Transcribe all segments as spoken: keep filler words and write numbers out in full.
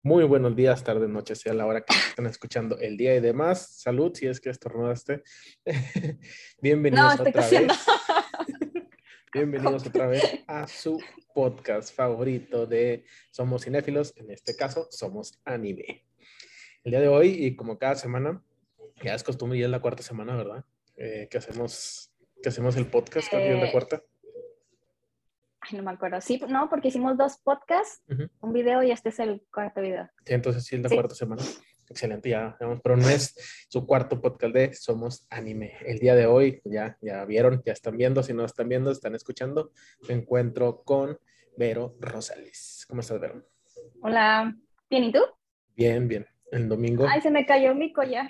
Muy buenos días, tardes, noches, sea la hora que están escuchando el día y demás. Salud, si es que estornudaste. No, Bienvenidos estoy otra tosiendo. vez. Bienvenidos otra vez a su podcast favorito de Somos Cinéfilos. En este caso, Somos Anime. El día de hoy, y como cada semana, ya es costumbre, ya es la cuarta semana, ¿verdad? Eh, que hacemos, que hacemos el podcast, creo que ya es la Eh, cuarta. ay, no me acuerdo. Sí, no, porque hicimos dos podcasts, Uh-huh. un video y este es el cuarto video. Sí, entonces sí es la Sí. cuarta semana. Excelente, ya vamos por un mes. Su cuarto podcast de Somos Anime. El día de hoy, ya, ya vieron, ya están viendo. Si no están viendo, están escuchando. Me encuentro con Vero Rosales. ¿Cómo estás, Vero? Hola. ¿Bien y tú? Bien, bien. El domingo. Ay, se me cayó mi collar.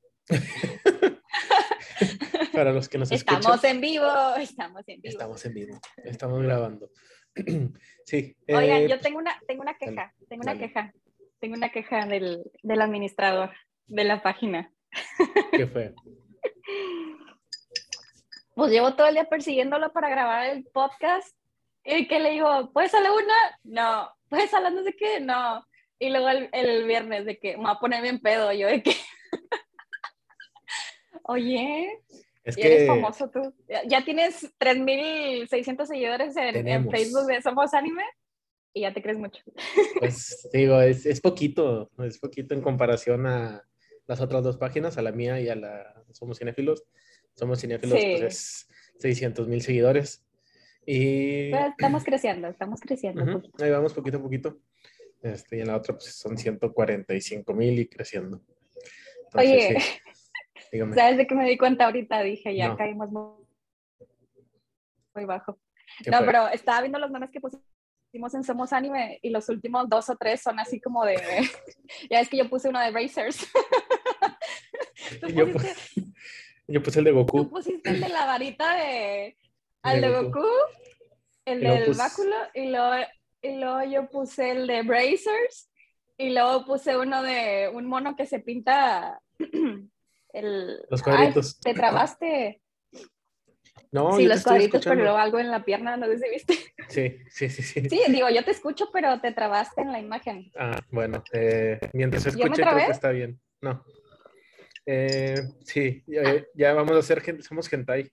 Para los que nos Estamos escuchan. en vivo, estamos en vivo. Estamos en vivo. Estamos grabando. Sí. Oigan, Eh, yo pues, tengo una, tengo una queja, dale, tengo una dale. queja. Tengo una queja del, del administrador de la página. ¿Qué fue? Pues llevo todo el día persiguiéndolo para grabar el podcast. ¿Y qué le digo? ¿Puedes a la una? No. ¿Puedes a las no sé qué? No. Y luego el, el viernes de que me voy a poner bien pedo. Yo de que, oye, Es y eres que famoso tú. Ya, ya tienes tres mil seiscientos seguidores en, en Facebook tenemos, de Somos Anime y ya te crees mucho. pues digo, es, es poquito, es poquito en comparación a las otras dos páginas, a la mía y a la Somos Cinéfilos. Somos Cinéfilos, pues Sí. es seiscientos mil seguidores. Y Pues estamos creciendo, estamos creciendo un uh-huh, poquito. ahí vamos poquito a poquito. Este, y en la otra, pues son ciento cuarenta y cinco mil y creciendo. Entonces, Oye, sí, dígame. ¿sabes de qué me di cuenta ahorita? Dije, ya No, caímos muy, muy bajo. ¿qué No, fue? pero estaba viendo los memes que pusimos en Somos Anime y los últimos dos o tres son así como de... Ya es que yo puse uno de Racers. ¿Tú Yo, pu- pusiste, yo puse el de tú Goku, pusiste el de la varita de... el de Al de Goku. Goku, el Y luego del puse báculo, y luego, y luego yo puse el de Brazers, y luego puse uno de un mono que se pinta el... los Ay, cuadritos. te trabaste. No, Sí, yo te los estoy cuadritos, pero escuchando. luego algo en la pierna, no sé si viste. Sí, sí, sí, sí. Sí, digo, yo te escucho, pero te trabaste en la imagen. Ah, bueno, eh, mientras se ¿Yo me escuche, creo trabé? que está bien. No, eh, sí, ya, Ah, ya vamos a ser gente, somos hentai.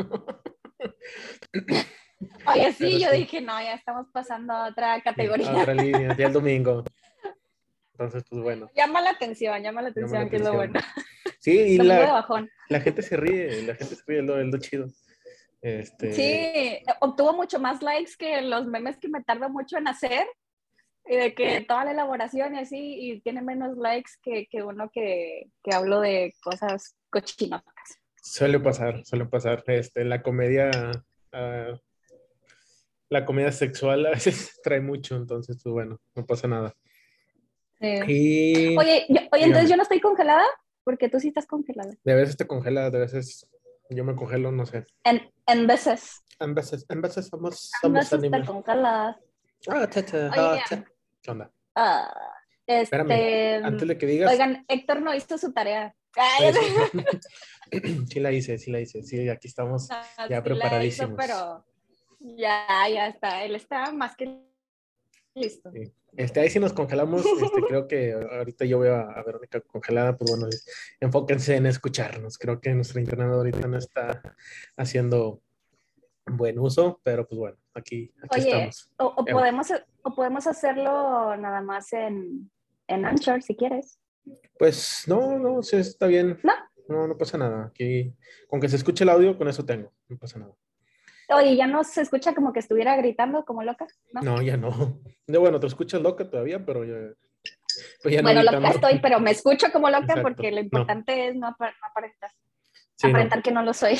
oye, Pero sí, yo sí, dije, no, ya estamos pasando a otra sí, a categoría. otra línea, ya el domingo. Entonces, pues bueno, Llama la atención, llama la llama la atención, que es lo bueno. atención. Sí, y Domingo de la, bajón. la gente se ríe, la gente se ríe, es lo, es lo chido. Este, Sí, obtuvo mucho más likes que los memes que me tardo mucho en hacer, y de que toda la elaboración y así, y tiene menos likes que, que uno que, que hablo de cosas cochinotas. suele pasar, suele pasar. Este, la comedia, uh, la comedia sexual a veces trae mucho, entonces, pues bueno, no pasa nada. Sí. Y Oye, yo, oye, entonces dígame. yo no estoy congelada, porque tú sí estás congelada. De veces te congela, de veces yo me congelo, no sé. En, en veces, En veces, en veces somos, en somos veces te anime. congelas. Ah, cha, cha, Oye, ah, cha. ¿Qué onda? ah, Espérame, este, antes de que digas, oigan, Héctor no hizo su tarea. Ay, oye, sí, sí la hice, sí la hice, sí, aquí estamos no, ya sí la hizo, preparadísimos. pero ya, ya está. Él está más que listo. Sí. Este, ahí sí nos congelamos, este, creo que ahorita yo veo a, a Verónica congelada, pues bueno, enfóquense en escucharnos, creo que nuestro internet ahorita no está haciendo buen uso, pero pues bueno, aquí, aquí Oye, estamos. o, o Evo. podemos, o podemos hacerlo nada más en, en Anchor, si quieres. Pues no, no, sí, está bien. ¿No? No, no pasa nada. Aquí, con que se escuche el audio, con eso tengo. No pasa nada. Oye, ya no se escucha como que estuviera gritando como loca, ¿no? No, ya no. De bueno, te escuchas loca todavía, pero ya, pues ya no Bueno, loca gritando. estoy, pero me escucho como loca Exacto. porque lo No. importante es no, ap- no aparentar, Sí, no. aparentar que no lo soy.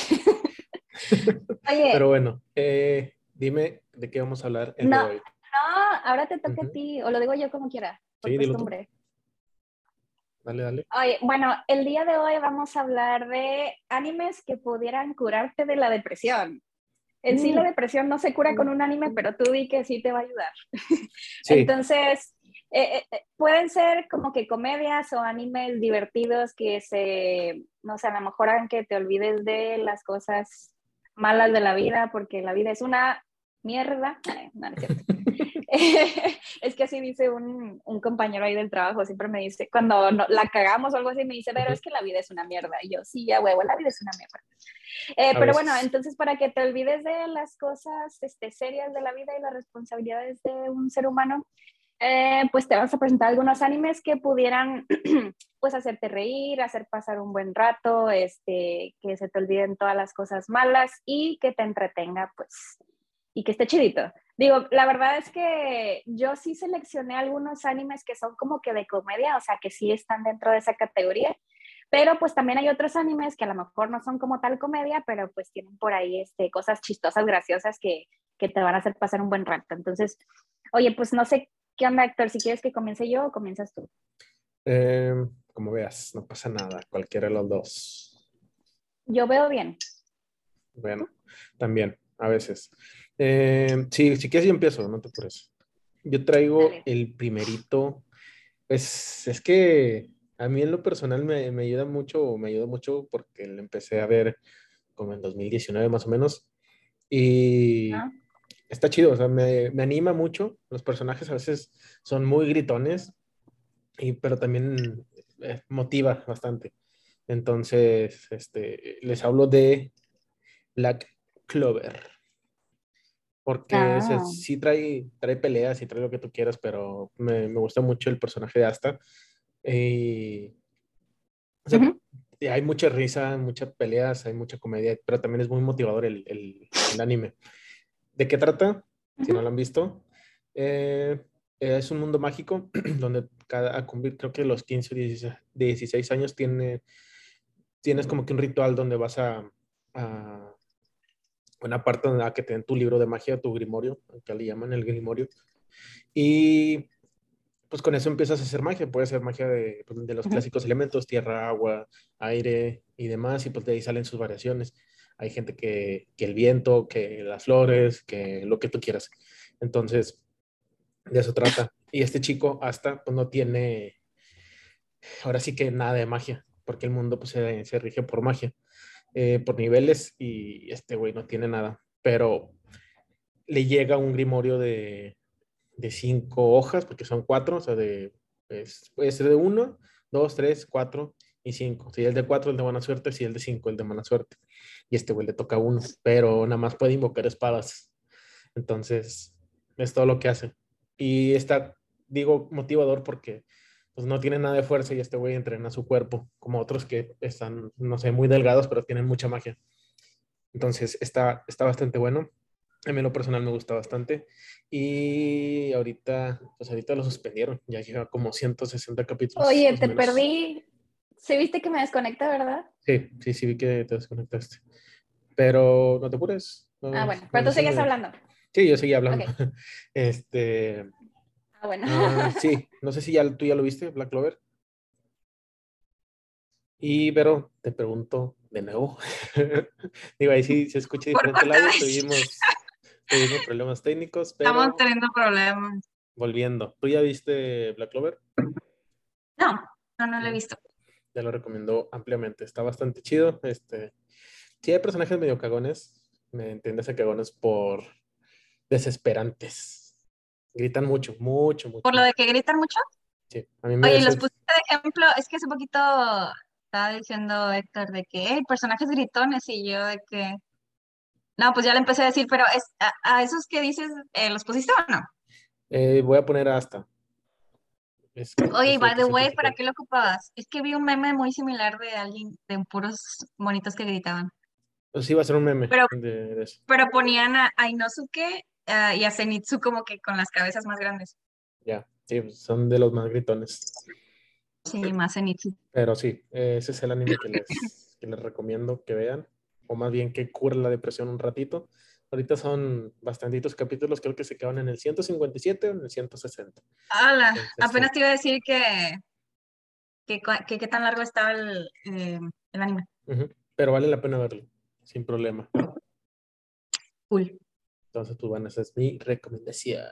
Pero Oye, bueno, eh, dime de qué vamos a hablar el día no, de hoy. no, ahora te toca a Ujú. ti, o lo digo yo como quiera, por Sí, dilo tú. costumbre. Dale, dale. Oye, bueno, el día de hoy vamos a hablar de animes que pudieran curarte de la depresión. En sí, la Uh, depresión no se cura con un anime, pero tú di que sí te va a ayudar. sí, Entonces, eh, eh, pueden ser como que comedias o animes divertidos que se, no sé, a lo mejor hagan que te olvides de las cosas malas de la vida, porque la vida es una mierda. Ay, no, no es cierto. Es que así dice un, un compañero ahí del trabajo, siempre me dice, cuando no, la cagamos o algo así, me dice, pero Uh-huh. es que la vida es una mierda. Y yo, sí, ya huevo, la vida es una mierda. Eh, A pero bueno, veces. entonces para que te olvides de las cosas este, serias de la vida y las responsabilidades de un ser humano, eh, pues te vamos a presentar algunos animes que pudieran pues hacerte reír, hacer pasar un buen rato, este, que se te olviden todas las cosas malas y que te entretenga, pues, y que esté chidito. Digo, la verdad es que yo sí seleccioné algunos animes que son como que de comedia, o sea, que sí están dentro de esa categoría, pero pues también hay otros animes que a lo mejor no son como tal comedia, pero pues tienen por ahí este, cosas chistosas, graciosas que, que te van a hacer pasar un buen rato. Entonces, oye, pues no sé qué onda, Héctor, si quieres que comience yo o comienzas tú. Eh, como veas, no pasa nada, cualquiera de los dos. Yo veo bien. Bueno, también, a veces. Eh, sí, si quieres yo empiezo, no te apures. Yo traigo Dale. el primerito, pues es que a mí en lo personal me, me ayuda mucho, me ayuda mucho porque lo empecé a ver como en dos mil diecinueve más o menos y ¿No? está chido, o sea, me, me anima mucho. Los personajes a veces son muy gritones, y, pero también eh, motiva bastante. Entonces, este, les hablo de Black Clover, porque o sea, Ah. sí trae, trae peleas y trae lo que tú quieras, pero me, me gusta mucho el personaje de Asta. Y, o sea, Uh-huh. hay mucha risa, muchas peleas, hay mucha comedia, pero también es muy motivador el, el, el anime. ¿De qué trata? Si no Uh-huh. lo han visto. Eh, es un mundo mágico donde cada, a cumplir, creo que los quince o dieciséis, dieciséis años tiene, tienes como que un ritual donde vas a, a una parte donde a que te den tu libro de magia, tu grimorio, que le llaman el grimorio. Y pues con eso empiezas a hacer magia. Puede ser magia de, pues, de los Uh-huh. clásicos elementos, tierra, agua, aire y demás. Y pues de ahí salen sus variaciones. Hay gente que, que el viento, que las flores, que lo que tú quieras. Entonces, de eso trata. Y este chico hasta pues no tiene, ahora sí que nada de magia, porque el mundo pues se, se rige por magia, eh, por niveles, y este güey no tiene nada. Pero le llega un grimorio de, de cinco hojas, porque son cuatro, o sea, de, pues, puede ser de uno, dos, tres, cuatro y cinco. Si el de cuatro, el de buena suerte, si el de cinco, el de mala suerte. Y este güey le toca uno, pero nada más puede invocar espadas. Entonces, es todo lo que hace. Y está, digo, motivador porque pues, no tiene nada de fuerza y este güey entrena su cuerpo, como otros que están, no sé, muy delgados, pero tienen mucha magia. Entonces, está, está bastante bueno. A mí en lo personal me gusta bastante. Y ahorita, pues ahorita lo suspendieron. Ya lleva como ciento sesenta capítulos, Oye, más o te menos. perdí. Sí, viste que me desconecta, ¿verdad? Sí, sí, sí, vi que te desconectaste. Pero no te apures. Ah, No, bueno, no, pero no tú se sigues me... hablando. Sí, yo seguía hablando. Ok. Este, Ah, bueno. ah, sí, no sé si ya, tú ya lo viste, Black Clover. Y, pero te pregunto de nuevo. Digo, ahí sí se escucha Por diferente el cuarta audio. vez. Tuvimos, tuvimos problemas técnicos, Estamos pero teniendo problemas. volviendo. ¿Tú ya viste Black Clover? No, no, no lo he No, visto. te lo recomiendo ampliamente. Está bastante chido. Este, sí hay personajes medio cagones. Me entiendes a cagones por desesperantes. Gritan mucho, mucho, Por mucho, lo de mucho. que gritan mucho. Sí, a mí me Oye, los deses... pusiste de ejemplo. Es que hace poquito estaba diciendo Héctor de que, hey, personajes gritones y yo de que, no, pues ya le empecé a decir, pero es, a, a esos que dices, eh, ¿los pusiste o no? Eh, voy a poner hasta. Es, Oye, y es el by que the siempre way, se ¿para queda. qué lo ocupabas? Es que vi un meme muy similar de alguien, de puros monitos que gritaban. Pues sí, va a ser un meme Pero, de, de eso. pero ponían a, a Inosuke ah, y a Zenitsu como que con las cabezas más grandes. Ya, sí, pues, son de los más gritones. Sí, más Zenitsu. Pero sí, eh, ese es el anime que les, que les recomiendo que vean, o más bien que cure la depresión un ratito. Ahorita son bastantitos capítulos, creo que se quedan en el ciento cincuenta y siete o en el ciento sesenta. Hola, Entonces, apenas sí. te iba a decir que, que, cua- que qué tan largo estaba el, eh, el anime. Ujú. Pero vale la pena verlo, sin problema. Cool. Entonces, pues bueno, esa es mi recomendación.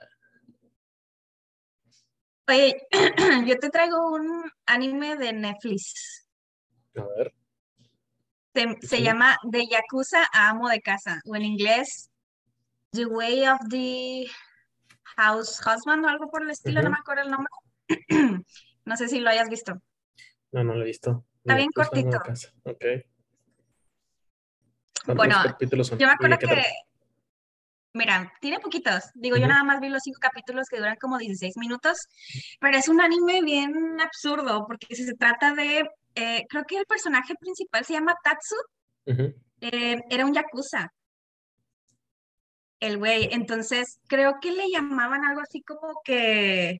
Oye, yo te traigo un anime de Netflix. A ver, Se, se échale. llama De Yakuza a Amo de Casa, o en inglés, The Way of the... House Husband o algo por el estilo, no Ujú. me acuerdo el nombre. No sé si lo hayas visto. No, no lo he visto. Está De bien Yakuza, amo cortito. de casa. Ok. ¿Cuántos Bueno, capítulos son? yo me ¿Y de acuerdo qué que, trata? mira, tiene poquitos. Digo, yo Ujú, nada más vi los cinco capítulos que duran como dieciséis minutos, pero es un anime bien absurdo porque si se trata de, eh, creo que el personaje principal se llama Tatsu, ujú, eh, era un yakuza, el güey. Entonces, creo que le llamaban algo así como que,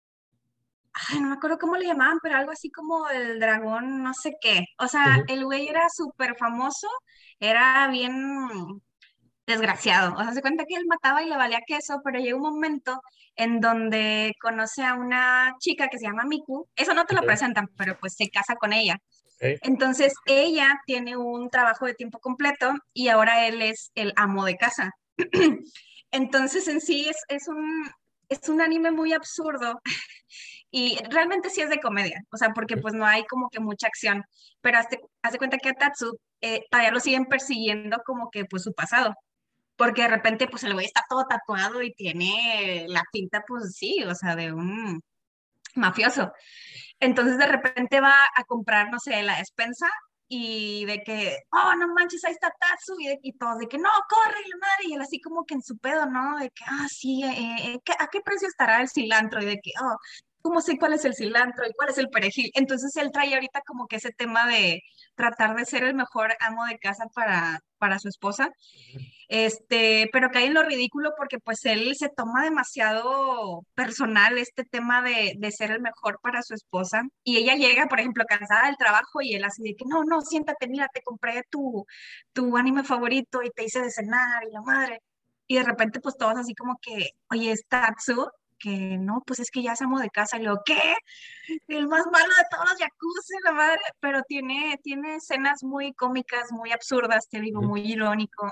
ay, no me acuerdo cómo le llamaban, pero algo así como el dragón, no sé qué. O sea, ujú. el güey era súper famoso, era bien desgraciado. O sea, se cuenta que él mataba y le valía queso, pero llega un momento en donde conoce a una chica que se llama Miku. Eso no te lo Ok, presentan, pero pues se casa con ella. ok, Entonces, ella tiene un trabajo de tiempo completo y ahora él es el amo de casa. Entonces, en sí es, es un, es un anime muy absurdo y realmente sí es de comedia, o sea, porque ujú, pues no hay como que mucha acción, pero hazte, haz de cuenta que a Tatsu eh, todavía lo siguen persiguiendo como que pues su pasado, porque de repente pues el güey está todo tatuado y tiene la pinta pues sí, o sea, de un mafioso. Entonces de repente va a comprar, no sé, la despensa y de que, oh, no manches, ahí está Tatsu, y, de, y todos de que, no, corre, la madre, y él así como que en su pedo, ¿no? De que, ah, sí, eh, eh, ¿qué- ¿a qué precio estará el cilantro? Y de que, oh, ¿cómo sé cuál es el cilantro y cuál es el perejil? Entonces él trae ahorita como que ese tema de tratar de ser el mejor amo de casa para, para su esposa, este, pero cae en lo ridículo porque pues él se toma demasiado personal este tema de, de ser el mejor para su esposa y ella llega, por ejemplo, cansada del trabajo y él así de que no, no, siéntate, mira, te compré tu, tu anime favorito y te hice de cenar y la madre. Y de repente pues todos así como que, oye, es Tatsu, que no, pues es que ya es amo de casa y luego, ¿qué? El más malo de todos los yakuza, la madre, pero tiene, tiene escenas muy cómicas, muy absurdas, te digo, ujú, muy irónico.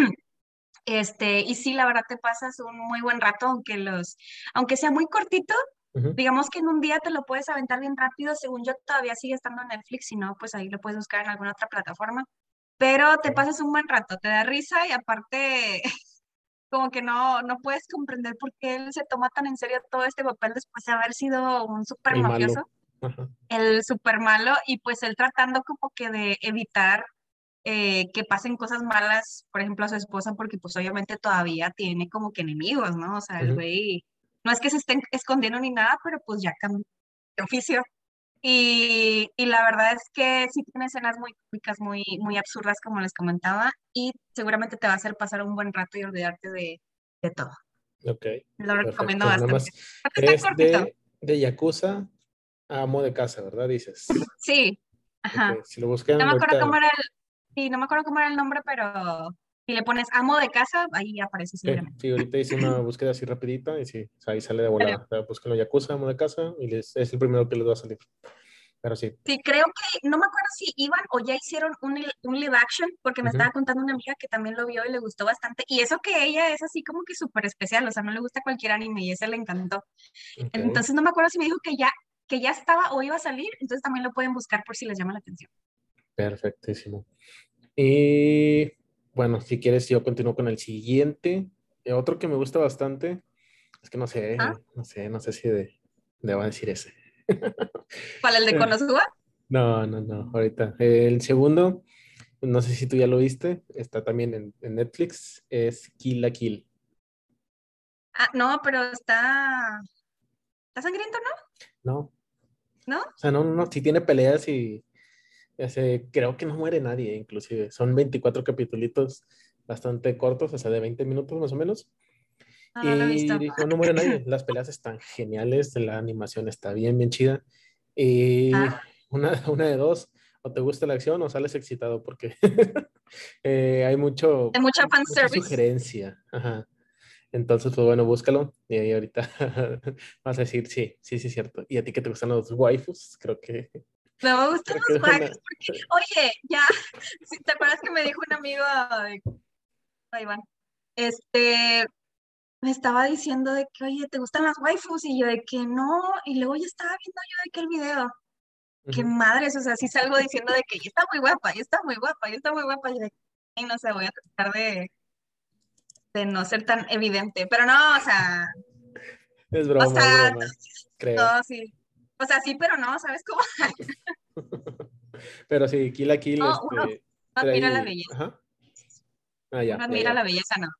Este, y sí, la verdad te pasas un muy buen rato, aunque los, aunque sea muy cortito, ujú. digamos que en un día te lo puedes aventar bien rápido, según yo todavía sigue estando en Netflix, si no, pues ahí lo puedes buscar en alguna otra plataforma. Pero te Ok. pasas un buen rato, te da risa y aparte como que no, no puedes comprender por qué él se toma tan en serio todo este papel después de haber sido un súper El malo. mafioso, Ajá. el súper malo, y pues él tratando como que de evitar eh, que pasen cosas malas, por ejemplo, a su esposa, porque pues obviamente todavía tiene como que enemigos, ¿no? O sea, el Ujú. güey, no es que se estén escondiendo ni nada, pero pues ya cambió de oficio. Y, y la verdad es que sí tiene escenas muy cómicas, muy, muy absurdas, como les comentaba, y seguramente te va a hacer pasar un buen rato y olvidarte de, de todo. Ok, Lo recomiendo perfecto. Nada bastante. más Porque está es cortito. de, de Yakuza a amo de casa, ¿verdad? Dices. Sí, Ok, ajá. si lo No buscan me acuerdo ahorita, cómo era el, sí, no me acuerdo cómo era el nombre, pero si le pones amo de casa, ahí aparece ok, seguramente. sí, ahorita hice una búsqueda así rapidita y sí, ahí sale de volada. O sea, búsquenlo Yakuza, amo de casa y les- es el primero que les va a salir. Pero sí. Sí, creo que, no me acuerdo si iban o ya hicieron un, li- un live action, porque me Ujú, estaba contando una amiga que también lo vio y le gustó bastante. Y eso que ella es así como que súper especial, o sea, no le gusta cualquier anime y ese le encantó. ok, Entonces no me acuerdo si me dijo que ya, que ya estaba o iba a salir, entonces también lo pueden buscar por si les llama la atención. perfectísimo. Y bueno, si quieres, yo continúo con el siguiente. Eh, Otro que me gusta bastante, es que no ¿Ah? sé, no sé, no sé si de, debo decir ese. ¿Cuál, el de Konosuba? No, no, no, ahorita. El segundo, no sé si tú ya lo viste, está también en, en Netflix, es Kill la Kill. Ah, no, pero está, está sangriento, No, ¿no? ¿No? o sea, no, no, no, sí tiene peleas y ese, creo que no muere nadie, inclusive. Son veinticuatro capitulitos bastante cortos, o sea, de veinte minutos más o menos. No, no lo he visto. Y no, no muere nadie. Las peleas están geniales, la animación está bien, bien chida. Y Ah, una, una de dos, o te gusta la acción o sales excitado porque eh, hay mucho, hay mucha mucha fanservice. sugerencia. Ajá. Entonces, pues bueno, búscalo. Y ahí ahorita vas a decir, sí, sí, sí, es cierto. ¿Y a ti que te gustan los waifus? Creo que, No me gustan creo que los es waifus una... porque, oye, ya, si ¿te acuerdas que me dijo un amigo, ay, ay, Iván, este, me estaba diciendo de que, oye, ¿te gustan las waifus? Y yo de que no, y luego ya estaba viendo yo de que el video, qué Ujú. madres, o sea, sí salgo diciendo de que ella está muy guapa, ella está muy guapa, ella está muy guapa, y de que, y no sé, voy a tratar de, de no ser tan evidente, pero no, o sea, Es O broma, es sea, broma, creo. no, sí. O sea, sí, pero no, ¿sabes cómo? Pero sí, Kill la Kill, No, uno, este, uno admira la trae, belleza. ajá, ah, Uno ya, ya, admira ya. la belleza, ¿no?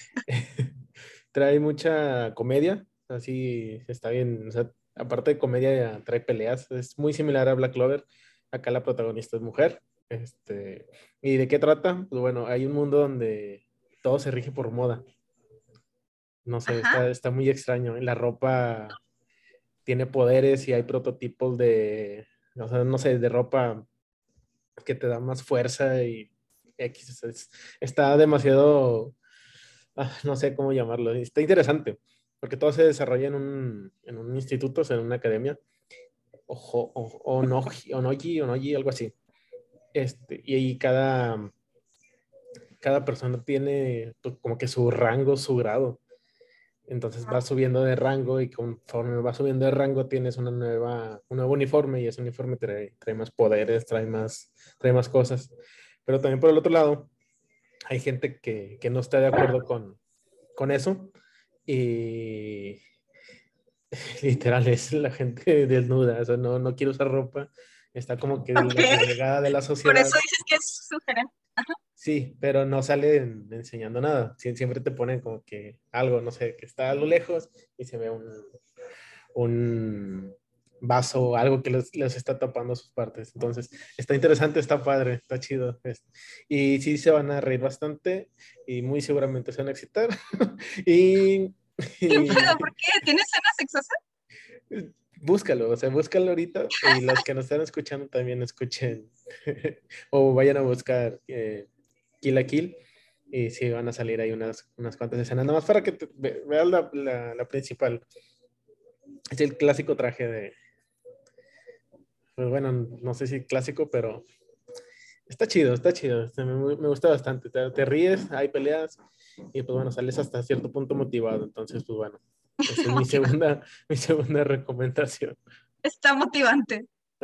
Trae mucha comedia, así está bien, o sea, aparte de comedia, trae peleas, es muy similar a Black Clover, acá la protagonista es mujer, este, ¿y de qué trata? Pues bueno, hay un mundo donde todo se rige por moda, no sé, Ajá. está, está muy extraño, la ropa tiene poderes y hay prototipos de, o sea, no sé, de ropa que te da más fuerza y X, o sea, es- está demasiado, ah, no sé cómo llamarlo, está interesante, porque todo se desarrolla en un, en un instituto, o sea, en una academia, ojo, o, onoji, onoji, onoji, algo así. Este, y ahí cada, cada persona tiene pues, como que su rango, su grado. Entonces vas subiendo de rango y conforme vas subiendo de rango tienes una nueva, un nuevo uniforme y ese uniforme trae, trae más poderes, trae más, trae más cosas. Pero también por el otro lado, hay gente que, que no está de acuerdo con, con eso y literal es la gente desnuda, o sea, no, no quiere usar ropa, está como que Ok. renegada de la Por sociedad. eso dices que es sugerente. Sí, pero no salen enseñando nada. Sie- Siempre te ponen como que algo, no sé, que está a lo lejos y se ve un, un vaso, algo que les, les está tapando sus partes. Entonces, está interesante, está padre, está chido. es- Y sí se van a reír bastante y muy seguramente se van a excitar. Y, ¿Qué y pedo? ¿Por qué? ¿Tienes escenas sexosas? búscalo, o sea, búscalo ahorita y los que nos están escuchando también escuchen o vayan a buscar eh, Kill la Kill y sí van a salir ahí unas, unas cuantas escenas, nada más para que te- ve- veas la, la, la principal. Es el clásico traje de, pues bueno, no sé si clásico, pero está chido, está chido, este, me, me gusta bastante, te, te ríes, hay peleas y pues bueno, sales hasta cierto punto motivado, entonces pues bueno, esa es mi Motivante. segunda, mi segunda recomendación. Está motivante.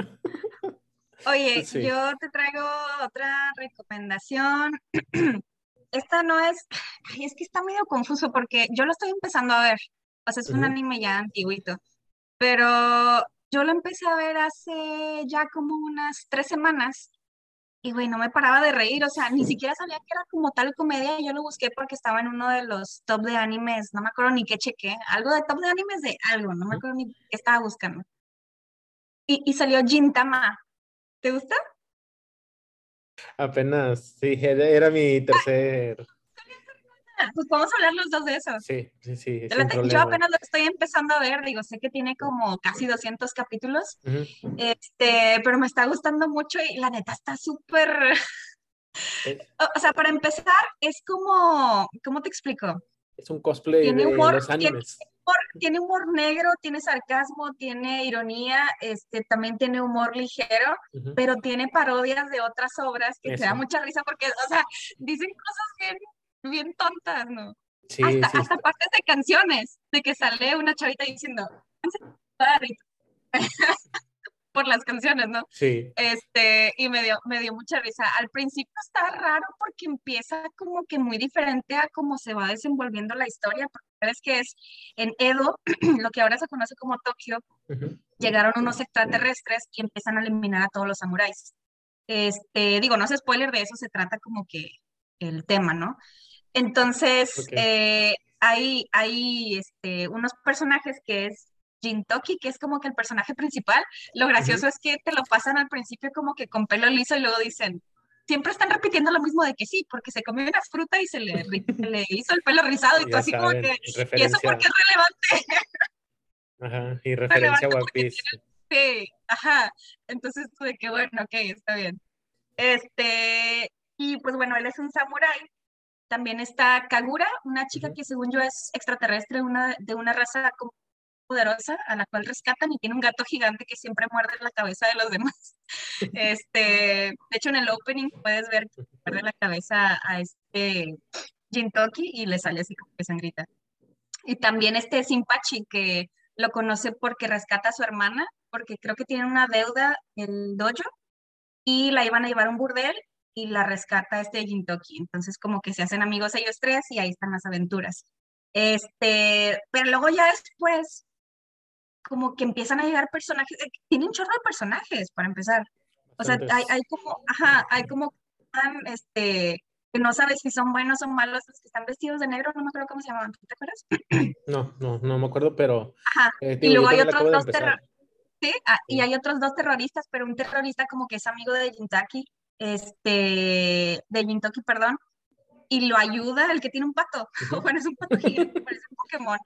Oye, Sí. yo te traigo otra recomendación. Esta no es, ay, es que está medio confuso porque yo lo estoy empezando a ver. O sea, es un Ujú. anime ya antiguito, pero yo lo empecé a ver hace ya como unas tres semanas y güey, no me paraba de reír, o sea, ni siquiera sabía que era como tal comedia. Yo lo busqué porque estaba en uno de los top de animes, no me acuerdo ni qué chequé, algo de top de animes de algo, no me acuerdo ni qué estaba buscando. Y, y salió Gintama. ¿Te gusta? Apenas, sí, era, era mi tercer, Ah, pues podemos hablar los dos de eso. sí, sí, sí, Yo la sin te- yo problema. apenas lo estoy empezando a ver, digo, sé que tiene como casi doscientos capítulos, Ujú. este, pero me está gustando mucho y la neta está súper, Es, o o sea, para empezar, es como, ¿cómo te explico? es un cosplay Tiene de humor, los tiene animes. humor, tiene humor negro, tiene sarcasmo, tiene ironía, este, también tiene humor ligero, Ujú. pero tiene parodias de otras obras que te da Eso. mucha risa porque, o sea, dicen cosas bien, bien tontas, ¿no? Sí, Hasta, sí, hasta está. partes de canciones, de que sale una chavita diciendo, por las canciones, ¿no? Sí. Este, y me dio, me dio mucha risa. Al principio está raro porque empieza como que muy diferente a cómo se va desenvolviendo la historia, porque sabes que es en Edo, lo que ahora se conoce como Tokio, Ujú. llegaron unos extraterrestres y empiezan a eliminar a todos los samuráis. Este, digo, no es spoiler, de eso se trata como que el tema, ¿no? Entonces, Ok. eh, hay, hay este, unos personajes que es Jintoki, que es como que el personaje principal. Lo Ujú. gracioso es que te lo pasan al principio como que con pelo liso y luego dicen, siempre están repitiendo lo mismo de que sí, porque se comió una fruta y se le, ri- se le hizo el pelo rizado y tú Ya así como saben, que, ¿y eso por qué referencia, es relevante? ajá, y referencia a Relevante One porque Piece. tiene, sí, ajá. Entonces, tú de que bueno, ok, está bien. Este, y pues bueno, él es un samurái. También está Kagura, una chica Ujú. que según yo es extraterrestre, una, de una raza como poderosa, a la cual rescatan y tiene un gato gigante que siempre muerde la cabeza de los demás. Este, de hecho, en el opening puedes ver que muerde la cabeza a este Jintoki y le sale así como que sangrita. Y también este Sinpachi, que lo conoce porque rescata a su hermana, porque creo que tiene una deuda el dojo y la iban a llevar a un burdel y la rescata este Jintoki. Entonces como que se hacen amigos ellos tres y ahí están las aventuras. Este, pero luego ya después, como que empiezan a llegar personajes, eh, tiene un chorro de personajes para empezar. O sea, hay, hay como, ajá, hay como, um, este, que no sabes si son buenos o malos los que están vestidos de negro, no me acuerdo cómo se llamaban, ¿tú te acuerdas? No, no, no me acuerdo, pero Ajá, eh, y digo, yo luego hay también la otros acabo de dos terroristas, empezar. ¿sí? Ah, y Sí. hay otros dos terroristas, pero un terrorista como que es amigo de Jintaki, este, de Jintoki, perdón, y lo ayuda el que tiene un pato. Ujú. Bueno, es un pato gigante, parece un Pokémon.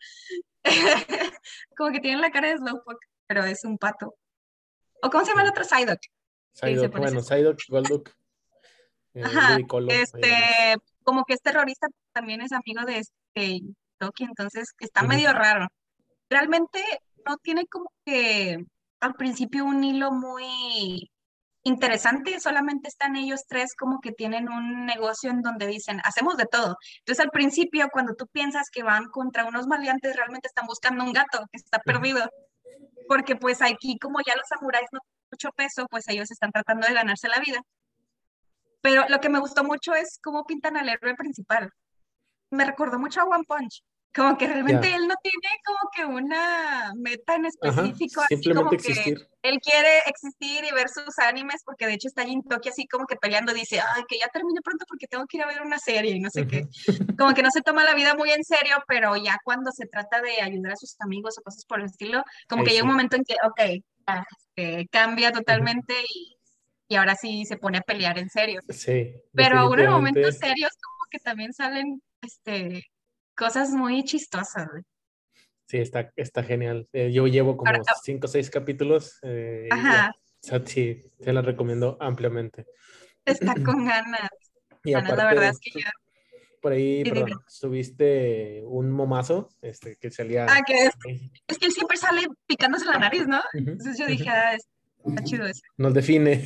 Como que tiene la cara de Slowpoke, pero es un pato. ¿O cómo se llama el Sí. otro? Psyduck. Sí, se Psyduck, parece. bueno, Psyduck, Golduck, eh, Ajá, Ludicolo, hay este, demás. como que es terrorista, también es amigo de este Toki, entonces está Ujú. medio raro. Realmente no tiene como que al principio un hilo muy interesante, solamente están ellos tres como que tienen un negocio en donde dicen, hacemos de todo. Entonces al principio, cuando tú piensas que van contra unos maleantes, realmente están buscando un gato que está Ujú. perdido, porque pues aquí como ya los samuráis no tienen mucho peso, pues ellos están tratando de ganarse la vida. Pero lo que me gustó mucho es cómo pintan al héroe principal. Me recordó mucho a One Punch. Como que realmente Ya, él no tiene como que una meta en ajá, específico, así simplemente como que existir. él quiere existir y ver sus animes, porque de hecho está Jintoki así como que peleando, dice, ay, que ya termine pronto porque tengo que ir a ver una serie y no sé qué. Ujú. Como que no se toma la vida muy en serio, pero ya cuando se trata de ayudar a sus amigos o cosas por el estilo, como Ahí que llega un sí. momento en que, ok, ah, este, cambia Ujú. totalmente y, y ahora sí se pone a pelear en serio. Sí, Pero aún en momentos definitivamente. serios como que también salen este, cosas muy chistosas, güey. Sí, está, está genial. Eh, yo llevo Ahora, como ah, cinco o seis capítulos eh, y ya. ajá, O sea, sí, se la recomiendo ampliamente. está con ganas. Y Ganas, la verdad es aparte, que tú- yo, por ahí, sí, dime. perdón, subiste un momazo este, que salía. Ah, que es, eh, es que él siempre sale picándose la nariz, ¿no? ujú, Entonces yo ujú. dije, ah, está chido eso. Nos define.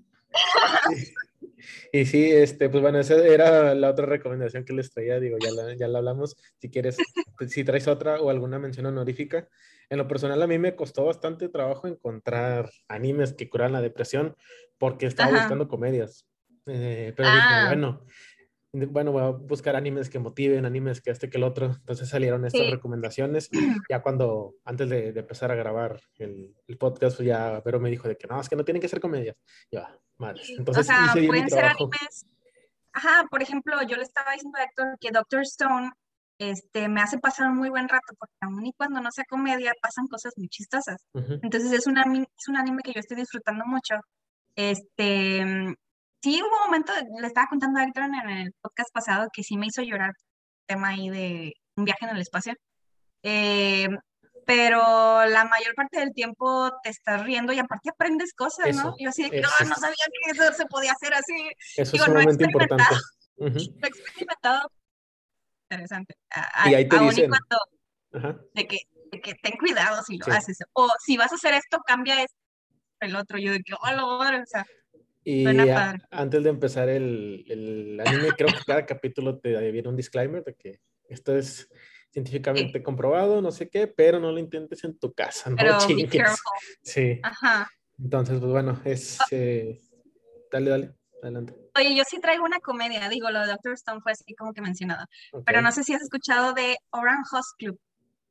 Sí. Y sí, este, pues bueno, esa era la otra recomendación que les traía, digo, ya la, ya la hablamos. Si quieres, pues, si traes otra o alguna mención honorífica. En lo personal, a mí me costó bastante trabajo encontrar animes que curan la depresión porque estaba Ajá. buscando comedias. Eh, pero dije, Ah, bueno, bueno, voy a buscar animes que motiven, animes que este que el otro. Entonces salieron estas sí. recomendaciones. Ya cuando, antes de, de empezar a grabar el, el podcast, pues ya Vero me dijo de que no, es que no tienen que ser comedias. Y yo, ah, madres. Sí. O Entonces sea, hice bien mi pueden ser trabajo. animes. Ajá, por ejemplo, yo le estaba diciendo a Héctor que Doctor Stone este, me hace pasar un muy buen rato, porque aún y cuando no sea comedia, pasan cosas muy chistosas. Ujú. Entonces es un anime, es un anime que yo estoy disfrutando mucho. Este, mm, sí, hubo un momento, le estaba contando a Héctor en el podcast pasado que sí me hizo llorar el tema ahí de un viaje en el espacio. Eh, pero la mayor parte del tiempo te estás riendo y aparte aprendes cosas, ¿no? Eso, Yo así de que, eso "Ah, no es, sabía que eso se podía hacer así. eso es Digo, no he sumamente experimentado, importante. Ujú. no he experimentado, interesante. A- Y a- ahí te aún y dicen, cuando, ajá, de que, de que ten cuidado si lo sí. haces. O si vas a hacer esto, cambia esto por el otro. Yo de que, oh, lo madre, o sea, suena Y a- padre. antes de empezar el, el anime, creo que cada capítulo te viene un disclaimer de que esto es Sí, científicamente comprobado, no sé qué, pero no lo intentes en tu casa, no pero be chingues. careful. Sí, Ajá. entonces, pues bueno, es... eh, dale, dale, adelante. Oye, yo sí traigo una comedia, digo, lo de Doctor Stone fue así como que mencionado, Ok, pero no sé si has escuchado de Orange Host Club.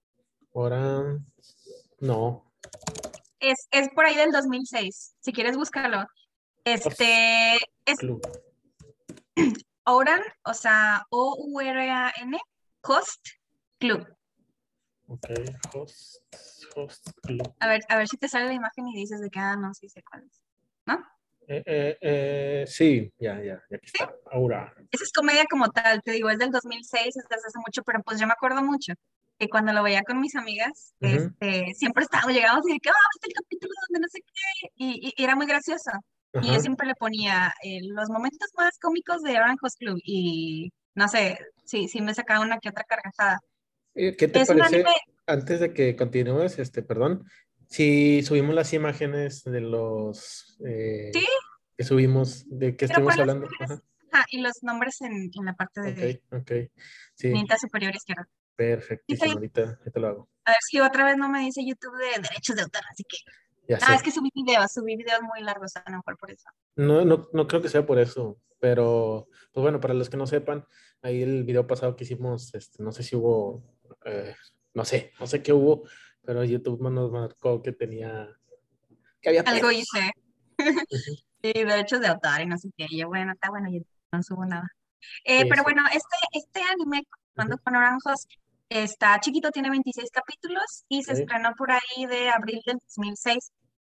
ahora no. Es, es por ahí del dos mil seis, si quieres búscalo. Host Este, es Club. Oran, o sea, O U R A N, Host Club. Ok, Host, Host Club. A ver, a ver si te sale la imagen y dices de que, ah, no, sí sé cuál es. ¿No? Eh, eh, eh, sí, ya, ya, ya aquí está. Aura. Esa es comedia como tal, te digo, es del dos mil seis, es desde hace mucho, pero pues yo me acuerdo mucho que cuando lo veía con mis amigas, Ujú, este, siempre estábamos, llegábamos y de que, ah, viste el capítulo donde no sé qué, y, y- y era muy gracioso. Y yo ajá. siempre le ponía eh, los momentos más cómicos de Orange Host Club y, no sé, sí, sí me sacaba una que otra carcajada. Eh, ¿Qué te Es un anime, parece, antes de que continúes, este, perdón, si subimos las imágenes de los sí, eh, que subimos, de que pero estuvimos pon las hablando? imágenes, Ajá, ajá, y los nombres en, en la parte ok, de ok, sí, pinta superior izquierda. Sí, está perfectísimo, bien. ahorita, ahorita lo hago. A ver si otra vez no me dice YouTube de derechos de autor, así que. Ya Ah, es sé. que subí videos, subí videos muy largos, a lo mejor por eso. No, no, no creo que sea por eso, pero pues bueno, para los que no sepan, ahí el video pasado que hicimos, este, no sé si hubo eh, no sé, no sé qué hubo, pero YouTube nos marcó que tenía, que había Algo pedos. hice. Ujú. Sí, derechos de autor y no sé qué. Y yo, bueno, está bueno, yo no subo nada. Eh, Sí, pero sí. bueno, este, este anime, Ujú. cuando con Oranjos, está chiquito, tiene veintiséis capítulos y se Ok, estrenó por ahí de abril del dos mil seis.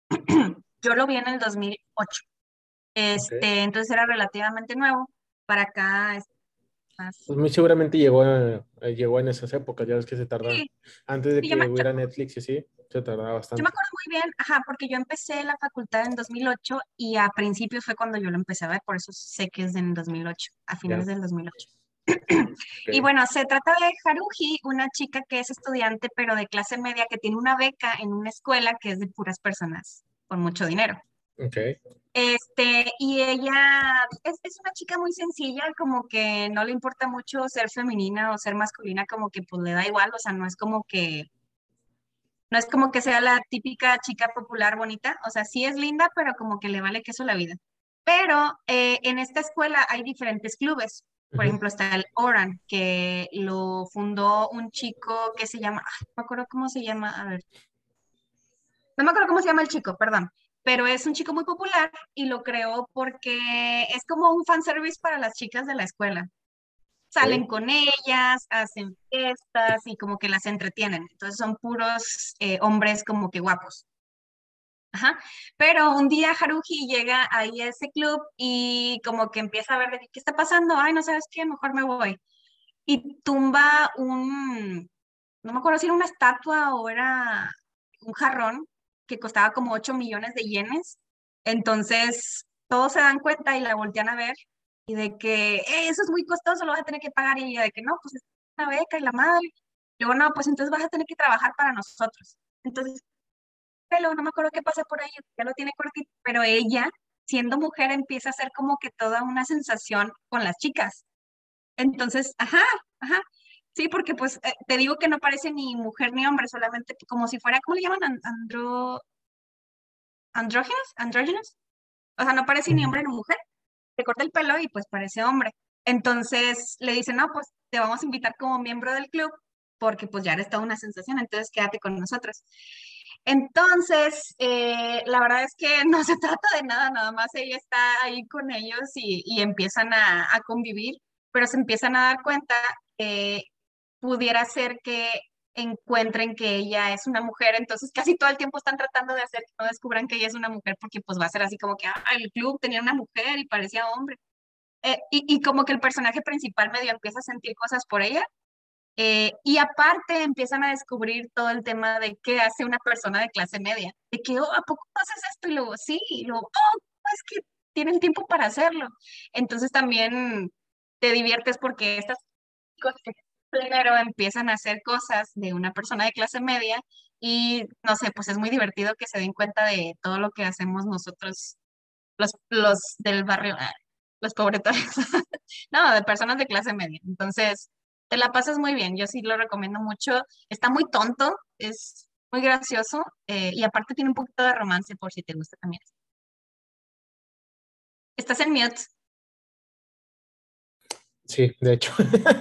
Yo lo vi en el dos mil ocho. ok. Este, entonces era relativamente nuevo. Para acá es más. Pues muy seguramente llegó, eh, llegó en esas épocas, ya ves que se tarda, Sí, antes de sí, yo me, que yo, hubiera Netflix y así, se tardaba yo me bastante. acuerdo muy bien, ajá, porque yo empecé la facultad en dos mil ocho y a principios fue cuando yo lo empecé a ver, por eso sé que es en dos mil ocho, a finales Ya, del dos mil ocho. Y ok. bueno, se trata de Haruhi, una chica que es estudiante, pero de clase media, que tiene una beca en una escuela que es de puras personas con mucho dinero. Ok. Este, y ella es, es una chica muy sencilla, como que no le importa mucho ser femenina o ser masculina, como que pues le da igual, o sea, no es como que, no es como que sea la típica chica popular bonita, o sea, sí es linda, pero como que le vale queso la vida. Pero eh, en esta escuela hay diferentes clubes. Por Ujú. ejemplo, está el Oran, que lo fundó un chico que se llama, ay, no me acuerdo cómo se llama, a ver, no me acuerdo cómo se llama el chico, perdón, pero es un chico muy popular y lo creó porque es como un fanservice para las chicas de la escuela. Salen Ok. con ellas, hacen fiestas y como que las entretienen. Entonces son puros eh, hombres como que guapos. Ajá. Pero un día Haruhi llega ahí a ese club y como que empieza a ver de qué está pasando. Ay, no sabes qué, mejor me voy. Y tumba un, no me acuerdo si era una estatua o era un jarrón que costaba como ocho millones de yenes. Entonces todos se dan cuenta y la voltean a ver y de que "Eh, eso es muy costoso, lo vas a tener que pagar". Y ella de que no, pues es una beca y la madre. Luego no, pues entonces vas a tener que trabajar para nosotros. Entonces pelo, no me acuerdo qué pasa por ahí, ya lo tiene cortito, pero ella, siendo mujer, empieza a hacer como que toda una sensación con las chicas. Entonces, ajá, ajá, sí, porque pues eh, te digo que no parece ni mujer ni hombre, solamente como si fuera, ¿cómo le llaman? An- Andro, andrógenos, andrógenos. O sea, no parece ni Ujú. hombre ni mujer, te corta el pelo y pues parece hombre. Entonces le dicen, no, pues te vamos a invitar como miembro del club porque pues ya eres toda una sensación, entonces quédate con nosotros. Entonces, eh, la verdad es que no se trata de nada, nada más ella está ahí con ellos y, y empiezan a, a convivir, pero se empiezan a dar cuenta que pudiera ser que encuentren que ella es una mujer, entonces casi todo el tiempo están tratando de hacer que no descubran que ella es una mujer porque pues va a ser así como que, ah, el club tenía una mujer y parecía hombre. Eh, y, y como que el personaje principal medio empieza a sentir cosas por ella. Eh, y aparte empiezan a descubrir todo el tema de qué hace una persona de clase media. De que, oh, ¿a poco haces esto? Y luego, sí. Y luego, oh, es que tienen tiempo para hacerlo. Entonces también te diviertes porque estas cosas primero empiezan a hacer cosas de una persona de clase media y no sé, pues es muy divertido que se den cuenta de todo lo que hacemos nosotros, los, los del barrio, ah, los pobretones. No, de personas de clase media. Entonces, te la pasas muy bien. Yo sí lo recomiendo mucho. Está muy tonto, es muy gracioso eh, y aparte tiene un poquito de romance por si te gusta también. Estás en mute. Sí, de hecho.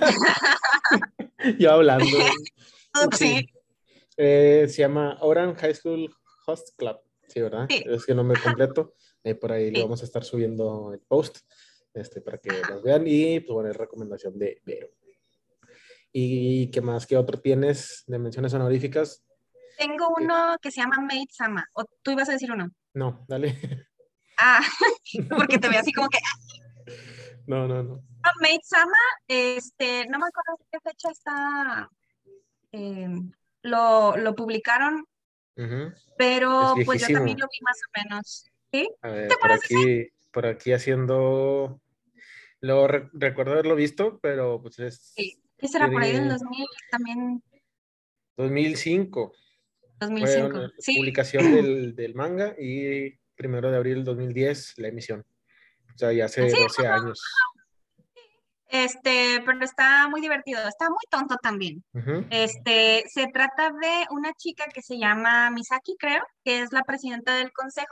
Yo hablando. Sí, Sí, eh, se llama Oran High School Host Club. Sí, ¿verdad? sí, Es que nombre ajá, completo. Eh, por ahí le sí, vamos a estar subiendo el post este, para que ajá. los vean y pues bueno, es recomendación de Vero. ¿Y qué más? ¿Qué otro tienes de menciones honoríficas? Tengo ¿Qué? uno que se llama Maid Sama. ¿O tú ibas a decir uno? No, dale. Ah, porque te veo así como que, No, no, no. ah, Maid Sama, este, no me acuerdo de qué fecha está, eh, lo, lo publicaron, Ujú. Es pero pues yo también viejísimo. lo vi más o menos. ¿Sí? A ¿Te ver, por acuerdas de ese? aquí, por aquí haciendo. Lo re- recuerdo haberlo visto, pero pues Sí. es Ese era por ahí del serie dos mil, también dos mil cinco. dos mil Fue cinco una Sí, publicación del, del manga y primero de abril del dos mil diez la emisión. O sea, ya hace así, doce pues, años. este, pero está muy divertido, está muy tonto también. Ujú. Este, se trata de una chica que se llama Misaki, creo, que es la presidenta del consejo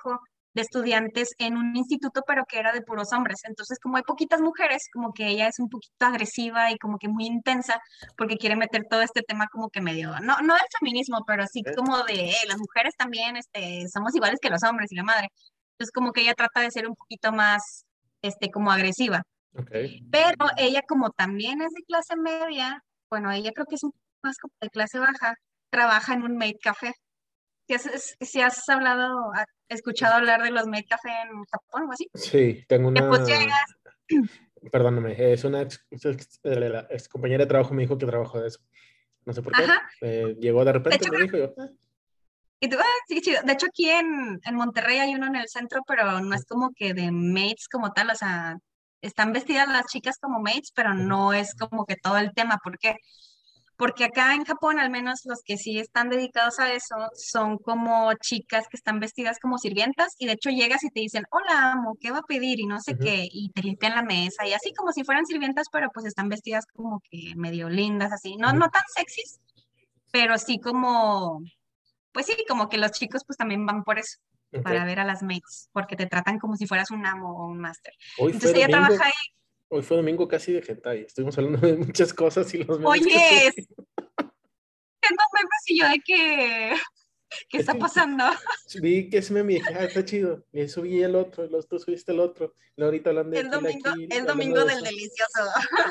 de estudiantes en un instituto, pero que era de puros hombres. Entonces, como hay poquitas mujeres, como que ella es un poquito agresiva y como que muy intensa, porque quiere meter todo este tema como que medio, no, no del feminismo, pero así ¿Eh? como de, eh, las mujeres también, este, somos iguales que los hombres y la madre. Entonces, como que ella trata de ser un poquito más, este, como agresiva. Ok. Pero ella como también es de clase media, bueno, ella creo que es un poco más como de clase baja, trabaja en un maid café. Si has, si has hablado, ha- escuchado hablar de los maid café en Japón o así, Sí, tengo que pues una, llegas, perdóname, es una ex, ex- la ex compañera de trabajo me dijo que trabajó de eso. No sé por qué. ajá, Eh, llegó de de repente, hecho, me dijo yo. "Ah". y tú, ah, sí, chido. De hecho aquí en, en Monterrey hay uno en el centro, pero no es como que de maids como tal, o sea, están vestidas las chicas como maids, pero Ujú, no es como que todo el tema, ¿por qué? Porque acá en Japón, al menos los que sí están dedicados a eso, son como chicas que están vestidas como sirvientas y de hecho llegas y te dicen, hola amo, ¿qué va a pedir? Y no sé ujú, qué, y te limpian la mesa y así como si fueran sirvientas, pero pues están vestidas como que medio lindas, así, no, ujú. no tan sexys, pero sí como, pues sí, como que los chicos pues también van por eso, Ok. para ver a las mates, porque te tratan como si fueras un amo o un máster. Hoy fue Entonces ella trabaja domingo, ahí, hoy fue domingo casi de hentai. Estuvimos hablando de muchas cosas y los memes que oye, subí. es, tengo memes y yo de que, ¿qué Es está que pasando? vi que ese meme y dije, ah, está chido. Y ahí subí el otro, y los tú subiste el otro. Y ahorita hablando de El domingo, chilaquil, el hablando domingo de del eso. delicioso.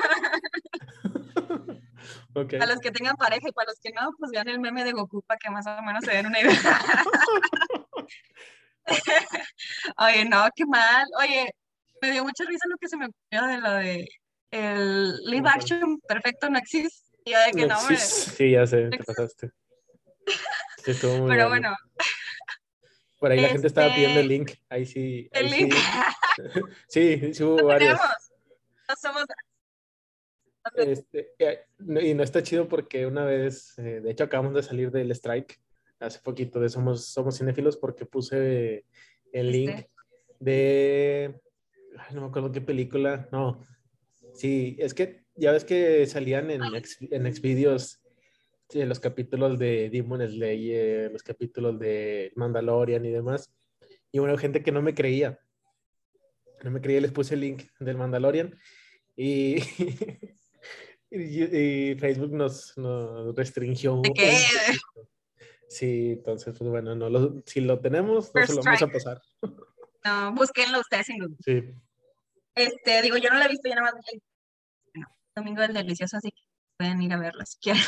Ok. A los que tengan pareja y para los que no, pues vean el meme de Goku para que más o menos se den una idea. Oye, no, qué mal. Oye, me dio mucha risa lo que se me ocurrió de lo de el live ¿Cómo cuál? action perfecto no existe. Y yo de que No no, hombre, existe. Sí, ya sé, no te existe. pasaste. Sí, estuvo muy Pero bueno. bueno, Por ahí la gente estaba pidiendo este, el link. Ahí sí, ahí el link sí. Sí, sí hubo lo tenemos. varios. No somos. Este, eh, no- y no está chido porque una vez, eh, de hecho, acabamos de salir del strike hace poquito de Somos, Somos Cinéfilos porque puse el link Este, de, ay, no me acuerdo qué película, no, sí, es que ya ves que salían en, X- en Xvideos sí, los capítulos de Demon Slayer, los capítulos de Mandalorian y demás, y bueno, gente que no me creía, no me creía, les puse el link del Mandalorian y... Y, y Facebook nos, nos restringió de que un poquito. Sí, entonces, pues bueno, no lo, si lo tenemos, no se first lo vamos a strike. pasar. No, búsquenlo ustedes sin duda. Sí. Este, digo, yo no la he visto, ya nada más vi el bueno, Domingo del Delicioso, así que pueden ir a verla si quieren.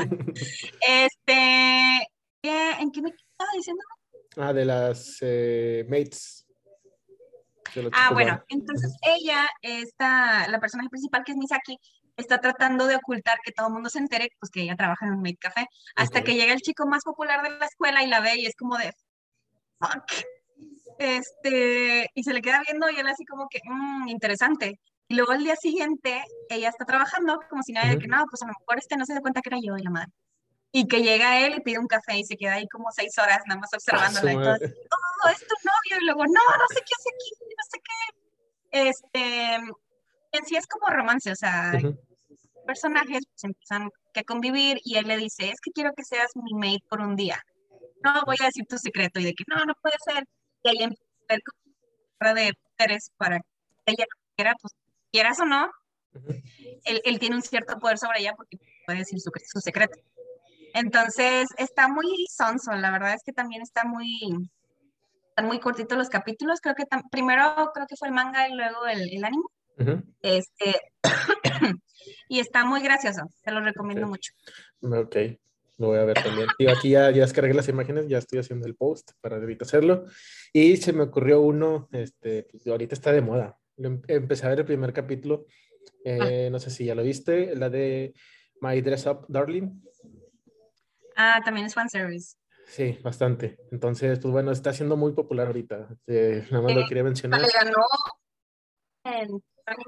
Este, ¿qué- ¿en qué me estaba diciendo? Ah, de las eh, mates, de los Ah, chicos bueno, bar. entonces Ujú. ella, esta, la personaje principal que es Misaki, está tratando de ocultar que todo el mundo se entere, pues que ella trabaja en un maid café, Ok. hasta que llega el chico más popular de la escuela y la ve y es como de, fuck, este, y se le queda viendo y él así como que, "Mm, interesante". Y luego al día siguiente, ella está trabajando como si nadie, de que Ujú. no, pues a lo mejor este no se da cuenta que era yo y la madre. Y que llega él y pide un café y se queda ahí como seis horas nada más Ah, su observándola y todo así, madre. oh, es tu novio, y luego, no, no sé qué hace aquí, no sé qué. Este, en sí es como romance, o sea, Ujú. personajes pues empiezan que a convivir y él le dice, es que quiero que seas mi mate por un día. No voy a decir tu secreto y de que no, no puede ser. Y ahí empieza a ver como una de poderes para que ella lo quiera, pues quieras o no, Ujú. él, él tiene un cierto poder sobre ella porque puede decir su, su secreto. Entonces, está muy sonso, la verdad es que también está muy, están muy cortitos los capítulos, creo que tam- primero creo que fue el manga y luego el, el anime, Ujú. este, y está muy gracioso, te lo recomiendo Ok. mucho. Ok, lo voy a ver también. Digo, aquí ya, ya descargué las imágenes, ya estoy haciendo el post para ahorita hacerlo. Y se me ocurrió uno, este, pues, ahorita está de moda. Lo em- Empecé a ver el primer capítulo, Ah, eh, no sé si ya lo viste, la de My Dress Up Darling. ah, también es fanservice. Sí, bastante. Entonces, pues bueno, está siendo muy popular ahorita. Eh, nada más Eh, lo quería le mencionar. ganó en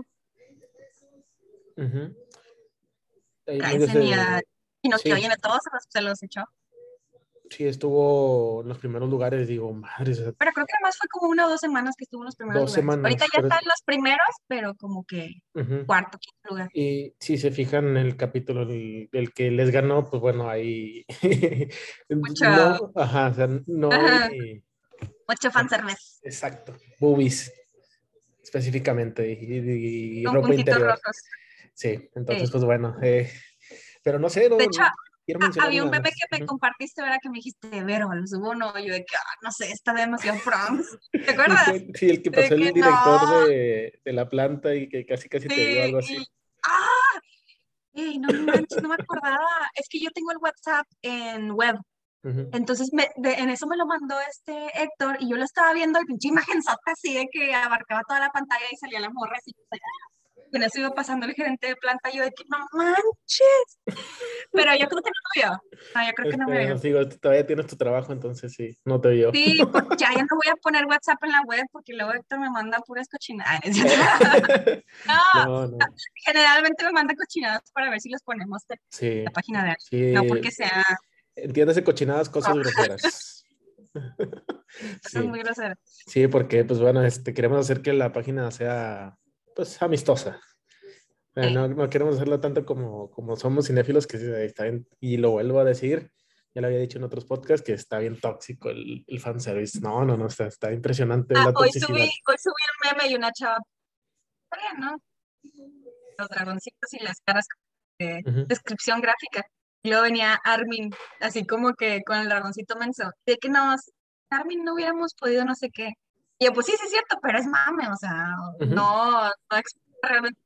Ujú. Ahí medio Kaisen y a se... Pinocchio, Sí, y en todos se los, se los echó. sí, estuvo en los primeros lugares, digo, madre, o sea, Pero creo que además fue como una o dos semanas que estuvo en los primeros dos lugares. Ahorita semanas, ya pero... está en los primeros, pero como que ujú. cuarto, quinto lugar. Y si se fijan en el capítulo, el, el que les ganó, pues bueno, ahí Mucha, no, ajá, o sea, no ajá, hay, Mucho fanservice. Exacto. Boobies, específicamente, y, y- y Con ropa puntitos interior. rojos. Sí, entonces, Sí. pues bueno, eh, pero no sé, no, De hecho, quiero a- mencionar había un las... meme que me Ujú. compartiste, ¿verdad? Que me dijiste, Vero, lo subo o no. Yo de que, ah, no sé, está demasiado pronto. ¿Te El acuerdas? que- sí, el que De pasó que el director no, de, de la planta y que casi casi te dio sí, algo y, así. ah, ey, no manches, no me acordaba. Es que yo tengo el WhatsApp en web. Ujú. Entonces, me, de- en eso me lo mandó este Héctor y yo lo estaba viendo, el pinche imagen sota así de que abarcaba toda la pantalla y salía la morra así. En eso iba pasando el gerente de planta y yo de que no manches. Pero yo creo que no me vio. No, yo creo que no me Este, vio. os digo, todavía tienes tu trabajo, entonces sí, no te vio. Sí, por- ya, ya no voy a poner WhatsApp en la web porque luego Héctor me manda puras cochinadas. ¿No es cierto? No, No, no. generalmente me manda cochinadas para ver si los ponemos en la Sí, página de él. No porque sí. sea Entiéndase cochinadas, cosas oh, groseras. cosas Sí, muy groseras. sí, porque pues bueno, este, queremos hacer que la página sea pues amistosa. Eh, Sí. no, no queremos hacerlo tanto como, como somos cinéfilos, que sí, está bien, y lo vuelvo a decir, ya lo había dicho en otros podcasts, que está bien tóxico el, el fanservice. No, no, no, está, está impresionante Ah, la hoy subí, toxicidad. hoy subí un meme y una chava, está bien, ¿no? Los dragoncitos y las caras de Ujú. descripción gráfica. Y luego venía Armin, así como que con el dragoncito menso, de que no, Armin no hubiéramos podido no sé qué. Y yo, pues sí, sí es cierto, pero es mame, o sea, Ujú. no, no explica realmente,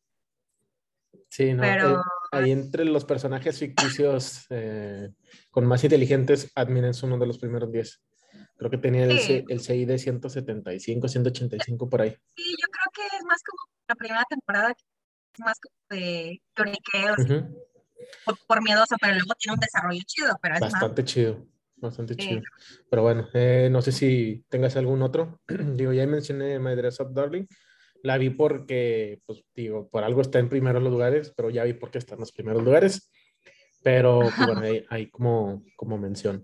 Sí, no, pero eh, ahí entre los personajes ficticios eh, con más inteligentes, Admin es uno de los primeros diez. Creo que tenía el, sí, C- el C I de ciento setenta y cinco, ciento ochenta y cinco por ahí. sí, yo creo que es más como la primera temporada, que es más como de lloriqueos y Ujú. por, por miedoso, pero luego tiene un desarrollo chido, pero es más, Bastante chido, bastante sí. chido. Pero bueno, eh, no sé si tengas algún otro. Digo, ya mencioné My Dress Up Darling. La vi porque, pues digo, por algo está en primeros lugares, pero ya vi por qué está en los primeros lugares. Pero, pues bueno, ahí, ahí como, como mención.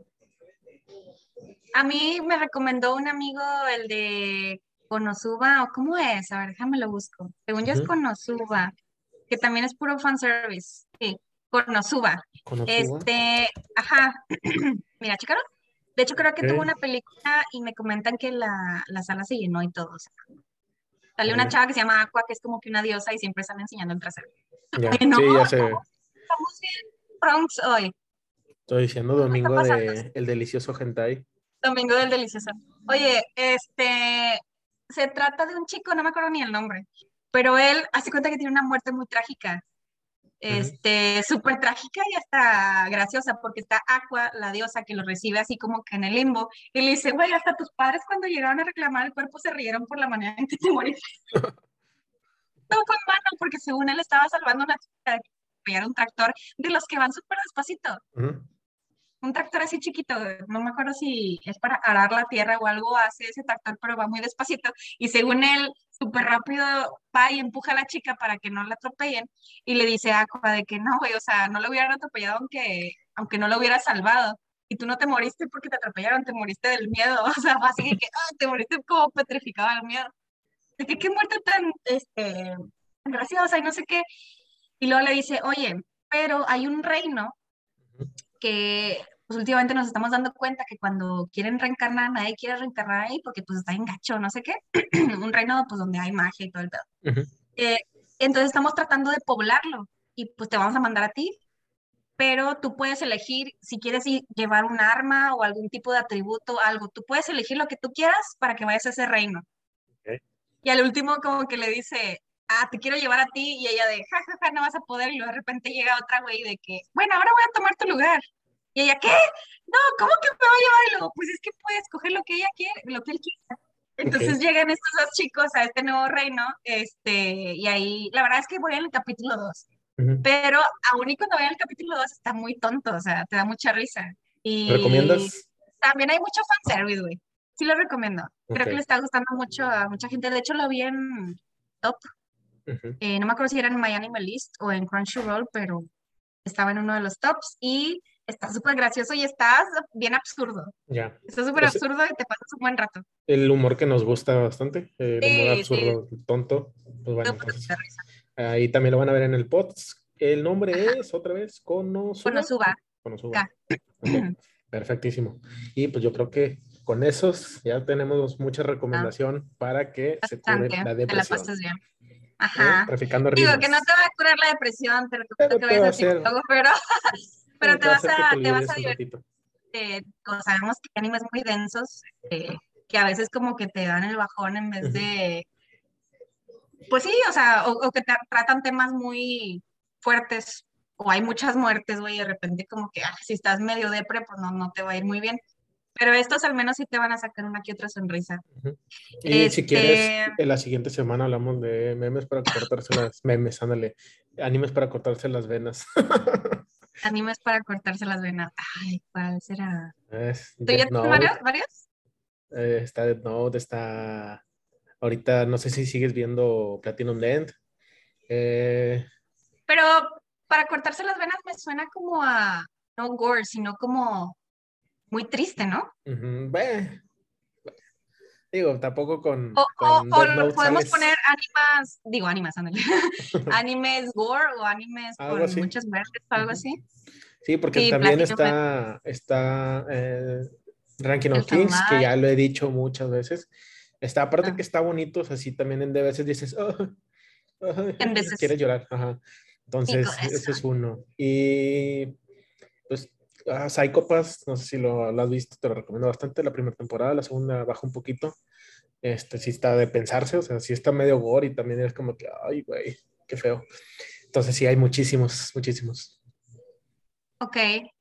A mí me recomendó un amigo el de Konosuba, o cómo es, a ver, déjame lo busco. Según yo es Ujú. Konosuba, que también es puro fanservice. Sí, Konosuba. Konosuba. Este, ajá, mira, chécalo. De hecho, creo que tuvo Ok. una película y me comentan que la, la sala se llenó y todo. O sea, sale una Órale. chava que se llama Aqua, que es como que una diosa y siempre están enseñando el trasero. Ya, Y no, sí, ya estamos, sé. estamos bien Bronx hoy. Estoy diciendo ¿Qué está domingo pasando? de El Delicioso Hentai. Domingo del Delicioso. Oye, este, se trata de un chico, no me acuerdo ni el nombre, pero él hace cuenta que tiene una muerte muy trágica, Ujú. este, súper trágica y hasta graciosa, porque está Aqua, la diosa, que lo recibe así como que en el limbo, y le dice, güey, hasta tus padres cuando llegaron a reclamar el cuerpo se rieron por la manera en que te moriste. No fue en vano, porque según él estaba salvando una chica que atropellara un tractor de los que van súper despacito. Ujú. Un tractor así chiquito, no me acuerdo si es para arar la tierra o algo hace ese tractor, pero va muy despacito. Y según él, súper rápido va y empuja a la chica para que no la atropellen. Y le dice a Aqua de que no, güey, o sea, no lo hubieran atropellado aunque, aunque no lo hubiera salvado. Y tú no te moriste porque te atropellaron, te moriste del miedo. O sea, fue así de que ah, te moriste como petrificado del miedo. De que qué muerte tan, este, tan graciosa y no sé qué. Y luego le dice, oye, pero hay un reino que pues últimamente nos estamos dando cuenta que cuando quieren reencarnar, nadie quiere reencarnar ahí porque pues está en gacho, no sé qué, un reino pues donde hay magia y todo el pedo. Ujú. Eh, entonces estamos tratando de poblarlo y pues te vamos a mandar a ti, pero tú puedes elegir si quieres ir- llevar un arma o algún tipo de atributo, algo, tú puedes elegir lo que tú quieras para que vayas a ese reino. Ok. Y al último como que le dice, ah, te quiero llevar a ti y ella de, ja, ja, ja, no vas a poder y luego de repente llega otra güey de que, bueno, ahora voy a tomar tu lugar. Y ella, ¿qué? No, ¿cómo que me va a llevar? Y luego, pues es que puede escoger lo que ella quiere, lo que él quiera. Entonces Ok. llegan estos dos chicos a este nuevo reino, este, y ahí, la verdad es que voy en el capítulo dos, Ujú. pero aún y cuando voy en el capítulo dos está muy tonto, o sea, te da mucha risa. Y ¿Recomiendas? también hay mucho fanservice, güey. Sí lo recomiendo. Ok. Creo que le está gustando mucho a mucha gente. De hecho, lo vi en Top. Ujú. Eh, no me acuerdo si era en My Anime List o en Crunchyroll, pero estaba en uno de los tops y está súper gracioso y está bien absurdo. Ya. Está súper Es absurdo y te pasas un buen rato. el humor que nos gusta bastante, eh, el humor Sí, sí, absurdo, tonto. Pues bueno, súper entonces de risa. ahí también lo van a ver en el pods. El nombre es, otra vez, Konosuba. Konosuba, Konosuba. K. Ok, perfectísimo. Y pues yo creo que con esos ya tenemos mucha recomendación ah, para que se cure bastante, la depresión. Te la pasas bien. Ajá. ¿Eh? Traficando Digo rimas. que no te va a curar la depresión, te recomiendo pero que te vayas va a al hacer, psicólogo, pero, pero te, te va a vas hacer a, que te te vas a olvides un divertir. ratito. Eh, como sabemos que hay animes muy densos, eh, que a veces como que te dan el bajón en vez Ujú. de, pues sí, o sea, o, o que te tratan temas muy fuertes, o hay muchas muertes, güey, y de repente como que, ah, si estás medio depre, pues no, no te va a ir muy bien. Pero estos al menos sí te van a sacar una que otra sonrisa. Ujú. Y si quieres, Este, en la siguiente semana hablamos de memes para cortarse las memes, ándale, animes para cortarse las venas. animes para cortarse las venas. Ay, ¿cuál será? Es ¿Tú ya Death tienes Note, varios? ¿Varios? eh, está Death Note, está ahorita, no sé si sigues viendo Platinum End. Eh, Pero para cortarse las venas me suena como a, no gore, sino como muy triste, ¿no? ujú, ve, digo, tampoco O, con, o, con o Death lo Note podemos poner sales animas, digo animas, ándale. Animes gore o animes algo con así. muchas muertes o algo Ujú. así. Sí, porque Sí, también Platinum Man, está, está eh, Ranking el of Kings, que Samurai. ya lo he dicho muchas veces. Está, aparte Ah, que está bonito, o sea, sí, también en de veces dices, oh, oh, en veces, quieres llorar. Ajá. mi Entonces, ese es corazón. uno. Y pues, ah, Psycho Pass, no sé si lo, lo has visto, te lo recomiendo bastante. La primera temporada, la segunda baja un poquito. Este sí está de pensarse, o sea, sí está medio gore y también es como que, ay, güey, qué feo. Entonces, sí, hay muchísimos, muchísimos. Ok,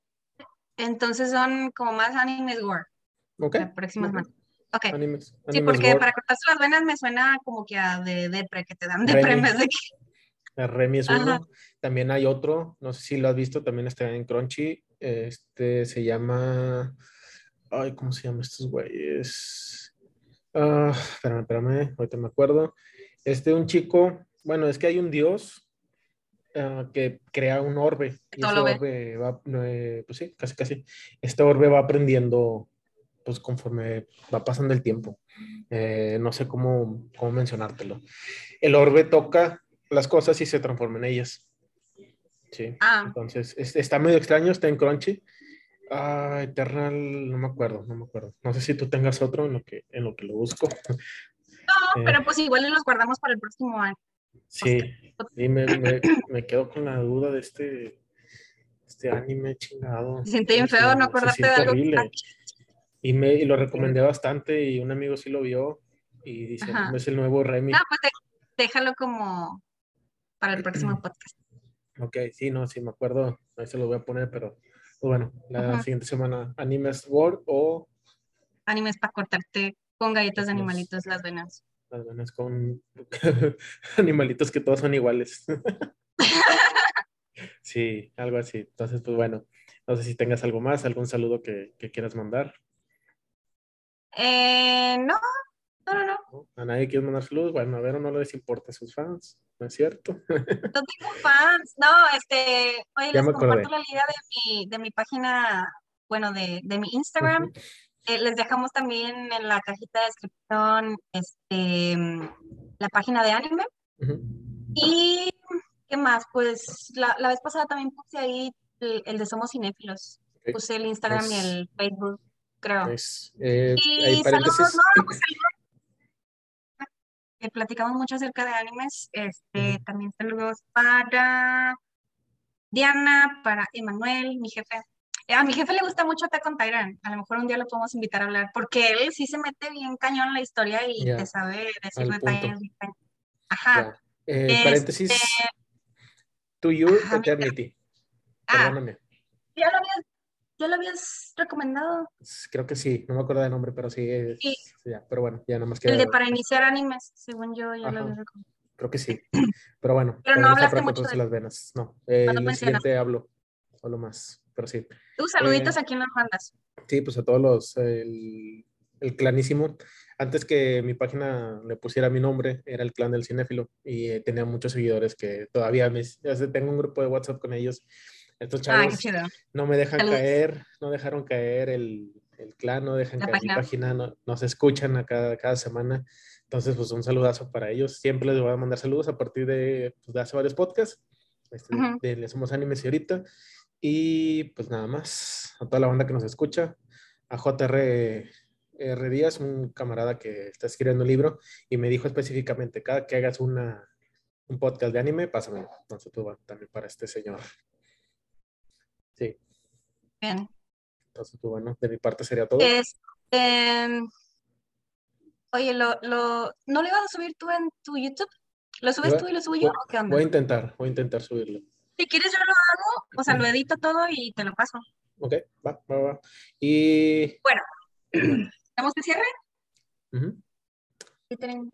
entonces son como más animes gore, ¿Ok? la próxima ¿Ok? semana. Ok, Animes, sí, animes porque gore. para cortarse las venas me suena como que a de depre, que te dan depre en Remy, vez de que... Remy es Ajá. uno. También hay otro, no sé si lo has visto, también está en Crunchy. Este se llama. Ay, ¿cómo se llama estos güeyes? Ah, espérame, espérame, ahorita me acuerdo. Este, un chico, bueno, es que hay un dios ah, que crea un orbe Que y todo ese lo ve. orbe va, eh, pues sí, casi, casi. Este orbe va aprendiendo, pues conforme va pasando el tiempo. Eh, no sé cómo, cómo mencionártelo. El orbe toca las cosas y se transforma en ellas. Sí, Ah, entonces es- está medio extraño, está en Crunchy. Ah, Eternal, no me acuerdo, no me acuerdo. No sé si tú tengas otro en lo que, en lo que lo busco. no, Eh, pero pues igual los guardamos para el próximo año. sí, y me, me, me quedo con la duda de este, este anime chingado. Se siente ¿Cómo bien se feo no llama? Se acordarte de siente algo. horrible. Y, me, y lo recomendé bastante y un amigo sí lo vio y dice, no, Ajá. es el nuevo No, Remy. pues de- déjalo como para el próximo podcast. Ok, sí, no, sí me acuerdo, ahí se lo voy a poner, pero pues bueno, la Ujú. siguiente semana, Animes World o Animes para cortarte con galletas de las, animalitos las venas. las venas con animalitos que todos son iguales. Sí, algo así. Entonces, pues bueno, no sé si tengas algo más, algún saludo que, que quieras mandar. Eh, no, no, no, no. ¿No? ¿A nadie quieres mandar saludos? Bueno, a ver, no les importa a sus fans, ¿no es cierto? No tengo fans. No, este, oye, Ya les me comparto acordé. la liga de mi, de mi página, bueno, de, de mi Instagram. Ujú, Eh, les dejamos también en la cajita de descripción, este, la página de anime. ujú. Y, ¿qué más? Pues la, la vez pasada también puse ahí el, el de Somos Cinéfilos. Ok, Puse el Instagram y nice, el Facebook, creo. nice. Eh, hay Y saludos, no, paréntesis. no, pues saludos. Eh, platicamos mucho acerca de animes. Este, Ujú. también saludos para Diana, para Emanuel, mi jefe. Eh, A mi jefe le gusta mucho Attack on Titan. A lo mejor un día lo podemos invitar a hablar, porque él sí se mete bien cañón en la historia y te Ya, sabe decir al punto. detalles. bien cañón. Ajá. Ya. Eh, Este, paréntesis, To Your ajá, mi- Eternity. ah, Perdóname. ya lo habías, ya lo habías recomendado. Creo que sí, no me acuerdo del nombre, pero sí Sí, es. Ya, pero bueno, ya nada más el de queda. para iniciar animes, según yo, ya lo Ajá, había recomendado. creo que sí. Pero bueno, Pero no también está hablaste para mucho de cortarse él, las venas. No, no eh, lo el mencionaste. siguiente hablo, hablo más, pero sí. Tus Eh, saluditos aquí en las bandas. sí, pues a todos los, el, el clanísimo. Antes que mi página le pusiera mi nombre, era el clan del cinéfilo y eh, tenía muchos seguidores que todavía me, ya sé, tengo un grupo de WhatsApp con ellos. Estos Ah, qué chavos chido. no me dejan Saludos. caer, no dejaron caer el, el clan, no dejan La caer mi página. página, no, nos escuchan a cada, cada semana. Entonces, pues un saludazo para ellos. Siempre les voy a mandar saludos a partir de, pues, de hace varios podcasts. Este, Ujú. de, de Somos Animes y ahorita. Y pues nada más, a toda la banda que nos escucha, a J R R. Díaz, un camarada que está escribiendo un libro, y me dijo específicamente, cada que hagas una, un podcast de anime, pásamelo. Entonces tú vas también para este señor. Sí, Bien. entonces tú, bueno, de mi parte sería todo. Es, em, oye, lo, lo, ¿no lo ibas a subir tú en tu YouTube? ¿Lo subes Voy, tú y lo subo yo voy- o qué onda? voy a intentar, voy a intentar subirlo. Si quieres yo lo hago, o sea, lo edito todo y te lo paso. Ok, va, va, va. Y Bueno, bueno, ¿estamos de cierre? ujú. Sí, tenemos.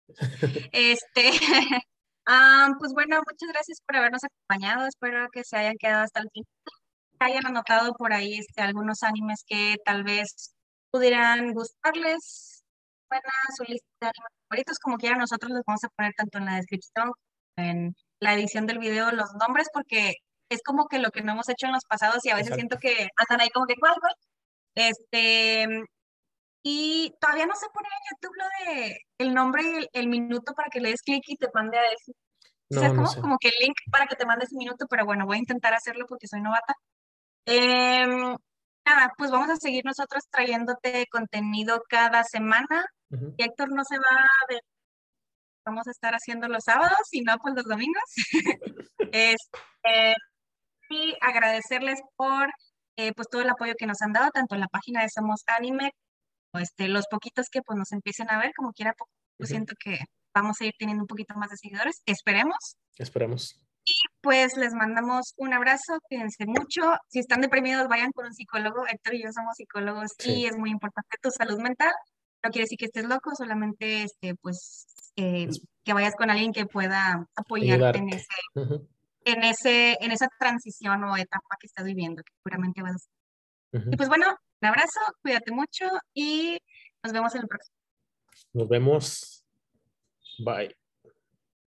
Este, ah, pues bueno, muchas gracias por habernos acompañado. Espero que se hayan quedado hasta el fin. Que hayan anotado por ahí este, algunos animes que tal vez pudieran gustarles. Buena su lista de animes favoritos, como quiera, nosotros les vamos a poner tanto en la descripción, en la edición del video, los nombres, porque es como que lo que no hemos hecho en los pasados y a veces siento Exacto. que andan ahí como que, ¿cuál, cuál? Este, y todavía no se pone en YouTube lo de el nombre y el, el minuto para que le des clic y te mande a ese. ¿Sí No, sabes no cómo? sé. Como que el link para que te mande ese minuto, pero bueno, voy a intentar hacerlo porque soy novata. Em, nada, pues vamos a seguir nosotros trayéndote contenido cada semana. Ujú. Y Héctor no se va de... Vamos a estar haciendo los sábados y no pues los domingos. Este, y agradecerles por eh, pues todo el apoyo que nos han dado, tanto en la página de Somos Anime, o este, los poquitos que pues nos empiecen a ver, como quiera, poco, pues Ujú. siento que vamos a ir teniendo un poquito más de seguidores, esperemos. Esperemos. Pues les mandamos un abrazo, cuídense mucho. Si están deprimidos, vayan con un psicólogo. Héctor y yo somos psicólogos y Sí. es muy importante tu salud mental. No quiere decir que estés loco, solamente este, pues, eh, Es que vayas con alguien que pueda apoyarte en ese, ayudarte. Ujú. en ese, en esa transición o etapa que estás viviendo, que seguramente vas a hacer. Y Ujú. pues bueno, un abrazo, cuídate mucho y nos vemos en el próximo. Nos vemos. Bye.